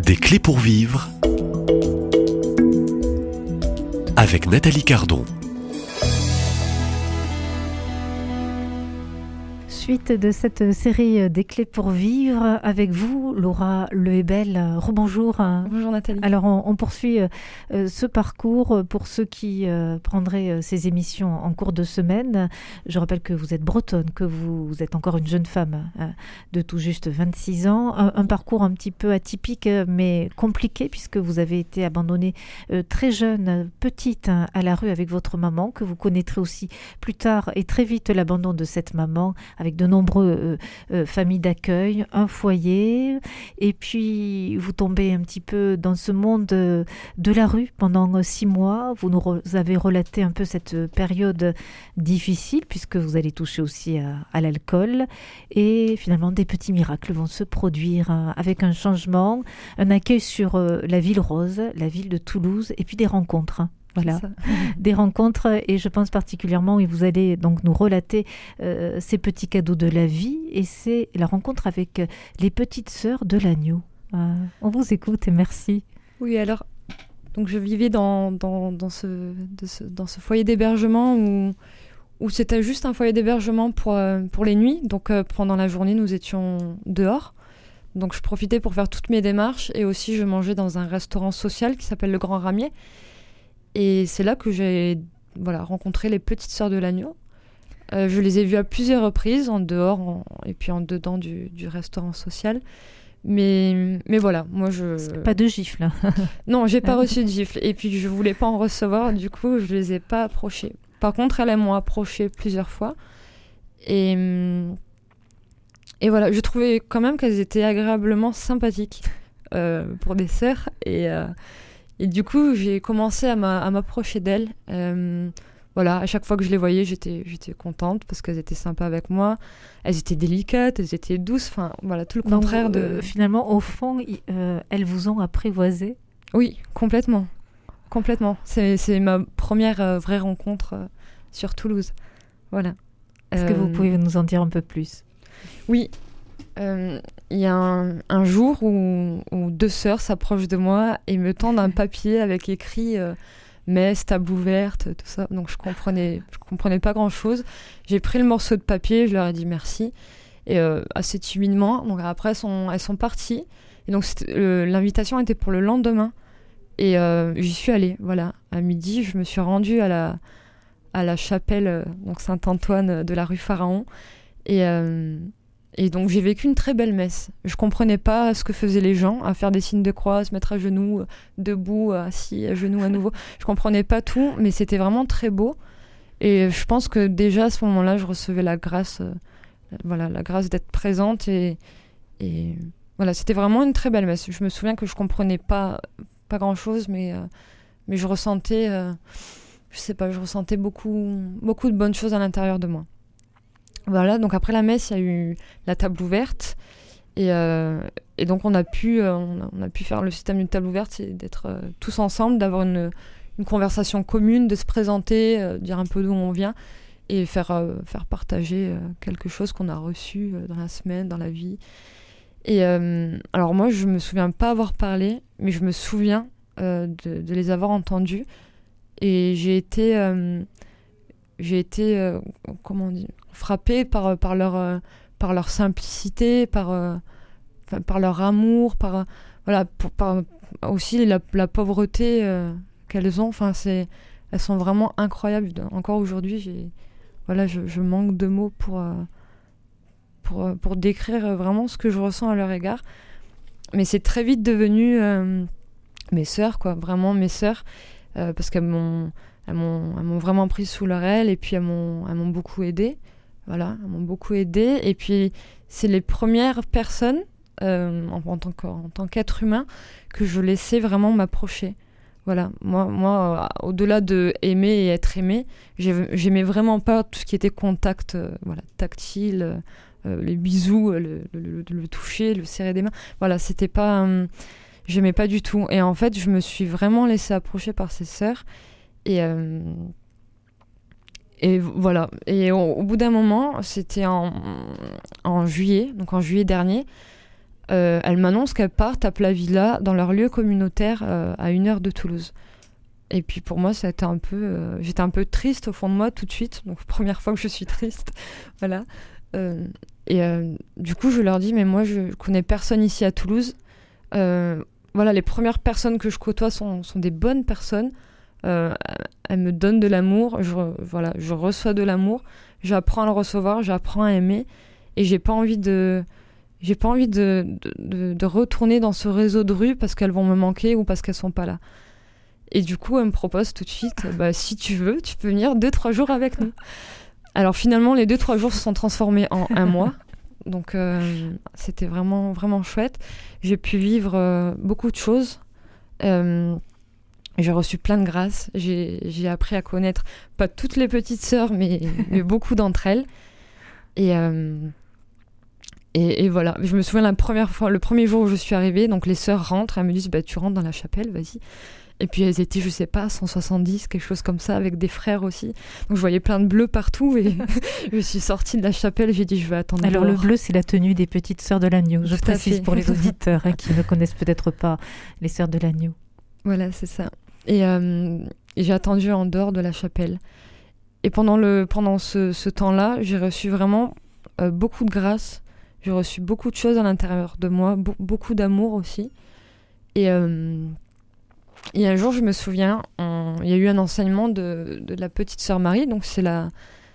Des clés pour vivre avec Nathalie Cardon. Suite de cette série des clés pour vivre avec vous, Laura Lehebel. Rebonjour. Bonjour Nathalie. Alors on poursuit ce parcours pour ceux qui prendraient ces émissions en cours de semaine. Je rappelle que vous êtes bretonne, que vous êtes encore une jeune femme de tout juste 26 ans. Un parcours un petit peu atypique mais compliqué puisque vous avez été abandonnée très jeune, petite à la rue avec votre maman, que vous connaîtrez aussi plus tard et très vite l'abandon de cette maman avec de nombreux familles d'accueil, un foyer, et puis vous tombez un petit peu dans ce monde de la rue pendant 6 mois. Vous nous avez relaté un peu cette période difficile, puisque vous allez toucher aussi à l'alcool, et finalement des petits miracles vont se produire avec un changement, un accueil sur la ville rose, la ville de Toulouse, et puis des rencontres. Voilà, des rencontres, et je pense particulièrement, et vous allez donc nous relater ces petits cadeaux de la vie, et c'est la rencontre avec les petites sœurs de l'agneau. On vous écoute et merci. Oui, alors, donc je vivais dans ce foyer d'hébergement où c'était juste un foyer d'hébergement pour les nuits. Donc pendant la journée, nous étions dehors. Donc je profitais pour faire toutes mes démarches, et aussi je mangeais dans un restaurant social qui s'appelle le Grand Ramier. Et c'est là que j'ai rencontré les petites sœurs de l'agneau. Je les ai vues à plusieurs reprises, en dehors et puis en dedans du restaurant social. Mais voilà, moi je... Pas de gifle. Non, j'ai pas reçu de gifle. Et puis je voulais pas en recevoir, du coup je les ai pas approchées. Par contre, elles m'ont approchée plusieurs fois. Et voilà, je trouvais quand même qu'elles étaient agréablement sympathiques pour des sœurs. Et du coup, j'ai commencé à m'approcher d'elles. À chaque fois que je les voyais, j'étais contente parce qu'elles étaient sympas avec moi. Elles étaient délicates, elles étaient douces. Enfin, voilà, tout le contraire de... Finalement, au fond, elles vous ont apprivoisé ? Oui, complètement. Complètement. C'est ma première vraie rencontre sur Toulouse. Voilà. Est-ce que vous pouvez nous en dire un peu plus ? Oui. Il y a un jour où 2 sœurs s'approchent de moi et me tendent un papier avec écrit messe, table ouverte, tout ça. Donc je comprenais pas grand-chose. J'ai pris le morceau de papier, je leur ai dit merci, et assez timidement. Donc après elles sont parties. Et donc l'invitation était pour le lendemain, et j'y suis allée. Voilà, à midi, je me suis rendue à la chapelle donc Saint-Antoine de la rue Pharaon, et donc j'ai vécu une très belle messe. Je comprenais pas ce que faisaient les gens, à faire des signes de croix, à se mettre à genoux, debout, assis, à genoux à nouveau. Je comprenais pas tout, mais c'était vraiment très beau. Et je pense que déjà à ce moment-là, je recevais la grâce, la grâce d'être présente. Et voilà, c'était vraiment une très belle messe. Je me souviens que je comprenais pas grand-chose, mais je ressentais, je ressentais beaucoup de bonnes choses à l'intérieur de moi. Voilà, donc après la messe, il y a eu la table ouverte, et donc on a pu faire le système d'une table ouverte, c'est d'être tous ensemble, d'avoir une conversation commune, de se présenter, dire un peu d'où on vient, et faire partager quelque chose qu'on a reçu dans la semaine, dans la vie. Et alors moi, je me souviens pas avoir parlé, mais je me souviens de les avoir entendus, et j'ai été comment on dit, frappée par leur simplicité, par leur amour, par aussi la pauvreté qu'elles ont. Enfin, elles sont vraiment incroyables. Encore aujourd'hui, je manque de mots pour décrire vraiment ce que je ressens à leur égard. Mais c'est très vite devenu mes sœurs, quoi, vraiment mes sœurs, parce qu'elles m'ont vraiment prise sous leur aile, et puis elles m'ont beaucoup aidée. Voilà, elles m'ont beaucoup aidée. Et puis, c'est les premières personnes, en tant qu'être humain, que je laissais vraiment m'approcher. Voilà, moi au-delà de aimer et être aimé, j'aimais vraiment pas tout ce qui était contact tactile, les bisous, le toucher, le serrer des mains. Voilà, c'était pas... j'aimais pas du tout. Et en fait, je me suis vraiment laissée approcher par ces sœurs. Et voilà. Et au bout d'un moment, c'était en juillet, donc en juillet dernier, elle m'annonce qu'elle partent à Plavilla dans leur lieu communautaire à 1 heure de Toulouse. Et puis pour moi, ça a été j'étais un peu triste au fond de moi tout de suite. Donc première fois que je suis triste, voilà. Du coup, je leur dis, mais moi, je connais personne ici à Toulouse. Voilà, les premières personnes que je côtoie sont des bonnes personnes. Elles me donnent de l'amour. Je reçois de l'amour. J'apprends à le recevoir, j'apprends à aimer. Et j'ai pas envie de retourner dans ce réseau de rue parce qu'elles vont me manquer ou parce qu'elles sont pas là. Et du coup, elle me propose tout de suite, si tu veux, tu peux venir 2-3 jours avec nous. Alors finalement, les 2-3 jours se sont transformés en 1 mois. Donc c'était vraiment, vraiment chouette. J'ai pu vivre beaucoup de choses. J'ai reçu plein de grâces. J'ai appris à connaître, pas toutes les petites sœurs, mais beaucoup d'entre elles. Et voilà, je me souviens le premier jour où je suis arrivée, donc les sœurs rentrent, elles me disent tu rentres dans la chapelle, vas-y. Et puis elles étaient, je sais pas, 170, quelque chose comme ça, avec des frères aussi. Donc je voyais plein de bleus partout et je suis sortie de la chapelle, j'ai dit je vais attendre. Alors dehors. le bleu, c'est la tenue des petites sœurs de l'agneau. Je précise pour les auditeurs qui ne connaissent peut-être pas les sœurs de l'agneau. Voilà, c'est ça. Et j'ai attendu en dehors de la chapelle. Et pendant ce temps-là, j'ai reçu vraiment beaucoup de grâce. J'ai reçu beaucoup de choses à l'intérieur de moi, beaucoup d'amour aussi. Et un jour, je me souviens, il y a eu un enseignement de la petite sœur Marie, donc c'est la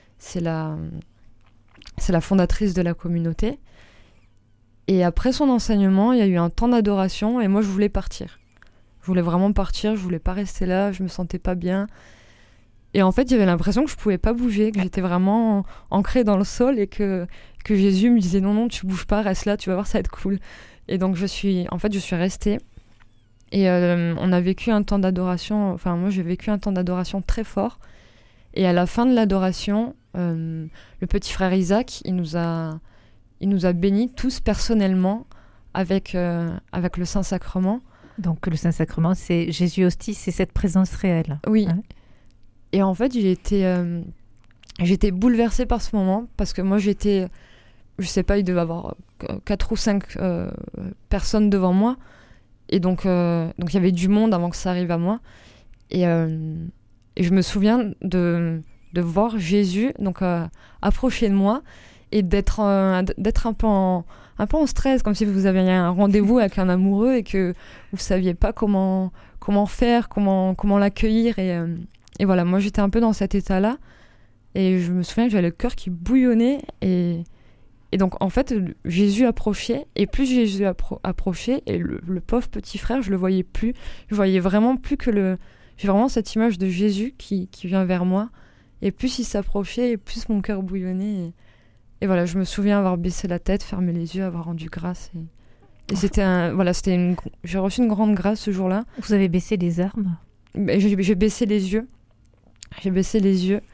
fondatrice de la communauté. Et après son enseignement, il y a eu un temps d'adoration et moi, je voulais partir. Je voulais vraiment partir, je voulais pas rester là, je me sentais pas bien. Et en fait, j'avais l'impression que je pouvais pas bouger, que j'étais vraiment ancrée dans le sol et que Jésus me disait non, tu bouges pas, reste là, tu vas voir, ça va être cool. Et donc, je suis restée. Et on a vécu un temps d'adoration, enfin moi j'ai vécu un temps d'adoration très fort. Et à la fin de l'adoration, le petit frère Isaac, il nous a bénis tous personnellement avec le Saint-Sacrement. Donc le Saint-Sacrement, c'est Jésus hostie, c'est cette présence réelle. Oui. Hein? Et en fait, j'étais bouleversée par ce moment parce que moi je sais pas, il devait y avoir 4 ou 5 personnes devant moi. Et donc il y avait du monde avant que ça arrive à moi. Et je me souviens de voir Jésus donc approcher de moi et d'être un peu en stress, comme si vous aviez un rendez-vous avec un amoureux et que vous saviez pas comment faire, comment l'accueillir. Et voilà, moi j'étais un peu dans cet état-là. Et je me souviens que j'avais le cœur qui bouillonnait. Et donc, en fait, Jésus approchait, et plus Jésus approchait, et le pauvre petit frère, je le voyais plus. Je voyais vraiment plus que j'ai vraiment cette image de Jésus qui vient vers moi. Et plus il s'approchait, et plus mon cœur bouillonnait. Et voilà, je me souviens avoir baissé la tête, fermé les yeux, avoir rendu grâce. Et j'ai reçu une grande grâce ce jour-là. Vous avez baissé les armes ? J'ai baissé les yeux. J'ai baissé les yeux.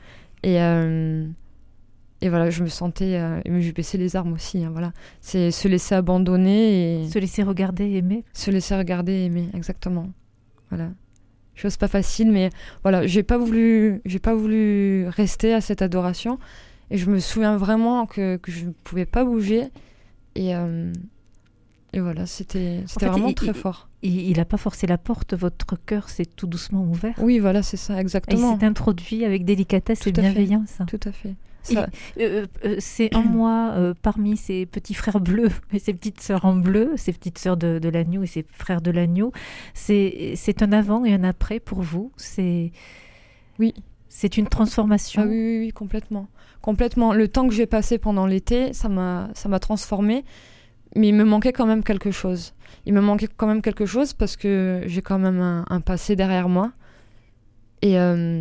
Et voilà, je me sentais... mais j'ai baissé les armes aussi, hein, voilà. C'est se laisser abandonner et... Se laisser regarder et aimer. Se laisser regarder et aimer, exactement. Voilà. Chose pas facile, mais voilà, j'ai pas voulu rester à cette adoration. Et je me souviens vraiment que je ne pouvais pas bouger. Et voilà, c'était vraiment très fort. Il n'a pas forcé la porte, votre cœur s'est tout doucement ouvert. Oui, voilà, c'est ça, exactement. Et il s'est introduit avec délicatesse et bienveillance. Tout à fait. C'est en moi, parmi ces petits frères bleus et ces petites sœurs en bleu, ces petites sœurs de l'agneau et ces frères de l'agneau, c'est un avant et un après pour vous. Oui. C'est une transformation. Ah oui, complètement. Complètement. Le temps que j'ai passé pendant l'été, ça m'a transformée. Mais il me manquait quand même quelque chose. Il me manquait quand même quelque chose parce que j'ai quand même un passé derrière moi. Et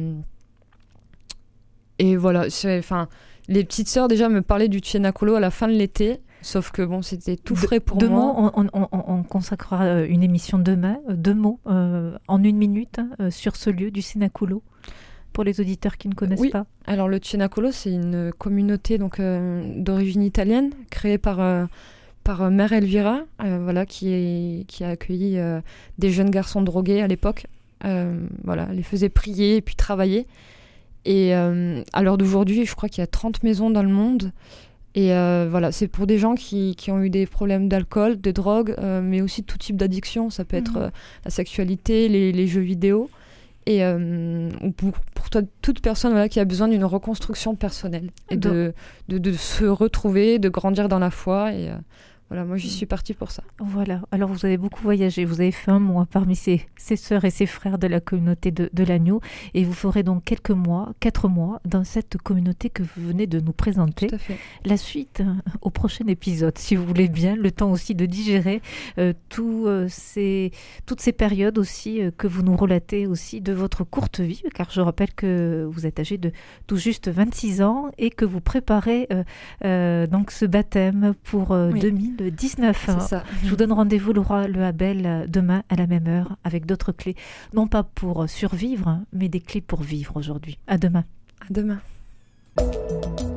voilà, les petites sœurs déjà me parlaient du Cenacolo à la fin de l'été, sauf que bon, c'était tout frais pour moi. On consacrera une émission demain, 2 mots en 1 minute sur ce lieu du Cenacolo, pour les auditeurs qui ne connaissent pas. Alors le Cenacolo, c'est une communauté donc d'origine italienne, créée par Mère Elvira, voilà, qui a accueilli des jeunes garçons drogués à l'époque. Voilà, les faisait prier et puis travailler. Et à l'heure d'aujourd'hui, je crois qu'il y a 30 maisons dans le monde. Et voilà, c'est pour des gens qui ont eu des problèmes d'alcool, de drogue, mais aussi tout type d'addiction. Ça peut être la sexualité, les jeux vidéo. Et ou pour toute personne voilà, qui a besoin d'une reconstruction personnelle. Et de se retrouver, de grandir dans la foi. Et voilà, moi j'y suis partie pour ça. Voilà, alors vous avez beaucoup voyagé, vous avez fait un mois parmi ces sœurs et ces frères de la communauté de l'Agneau, et vous ferez donc 4 mois dans cette communauté que vous venez de nous présenter. Tout à fait. La suite au prochain épisode, si vous voulez bien, le temps aussi de digérer toutes ces périodes aussi que vous nous relatez aussi de votre courte vie, car je rappelle que vous êtes âgé de tout juste 26 ans et que vous préparez donc ce baptême pour 2019. C'est ça. Je vous donne rendez-vous, Laura Le Habel, demain à la même heure avec d'autres clés, non pas pour survivre, mais des clés pour vivre aujourd'hui. À demain. À demain.